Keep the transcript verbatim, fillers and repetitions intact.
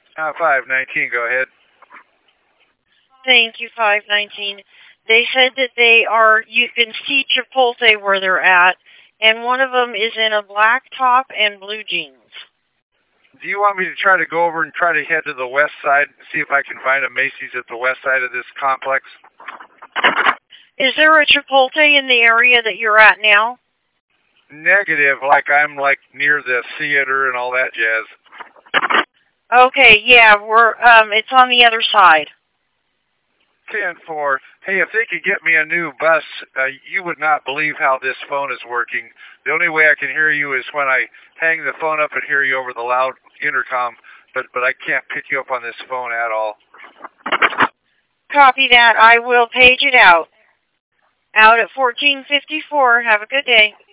Uh, five nineteen, go ahead. Thank you, five nineteen. They said that they are, you can see Chipotle where they're at, and one of them is in a black top and blue jeans. Do you want me to try to go over and try to head to the west side and see if I can find a Macy's at the west side of this complex? Is there a Chipotle in the area that you're at now? Negative, like I'm like near the theater and all that jazz. Okay, yeah, we're um it's on the other side. ten four. Hey, if they could get me a new bus, uh, you would not believe how this phone is working. The only way I can hear you is when I hang the phone up and hear you over the loud intercom, but but I can't pick you up on this phone at all. Copy that. I will page it out. Out at fourteen fifty-four. Have a good day.